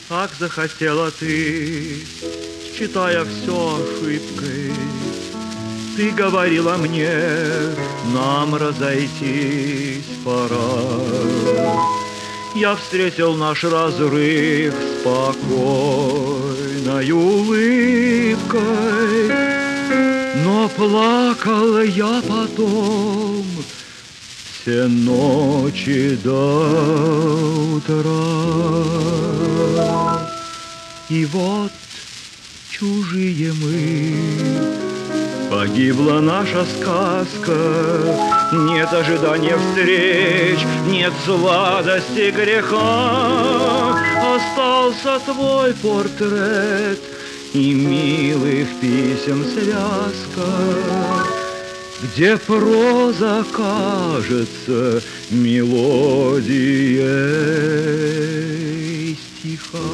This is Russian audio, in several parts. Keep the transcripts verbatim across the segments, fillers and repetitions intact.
Так захотела ты, считая все ошибкой. Ты говорила мне, нам разойтись пора. Я встретил наш разрыв спокойной улыбкой, но плакал я потом все ночи до утра. И вот чужие мы, погибла наша сказка. Нет ожидания встреч, нет сладости греха. Остался твой портрет и милых писем связка, где проза кажется мелодией стиха.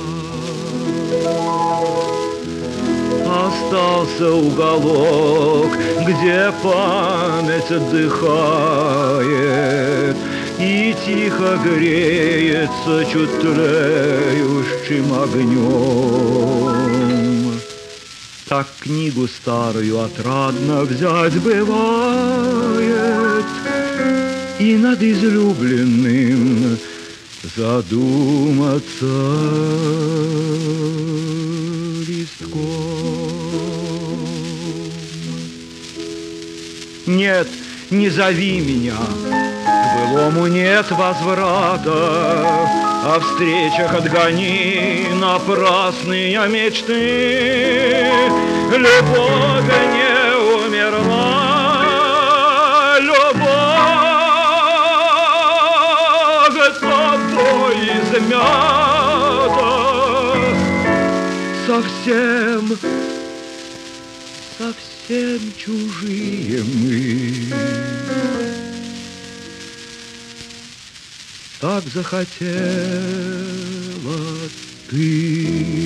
Остался уголок, где память отдыхает и тихо греется чуть тлеющим огнем. Так книгу старую отрадно взять бывает и над излюбленным задуматься листком. Нет, не зови меня, к былому нет возврата, о встречах отгони напрасные мечты. Любовь не умерла, любовь тобой измята. Совсем, совсем чужие мы. Так захотела ты.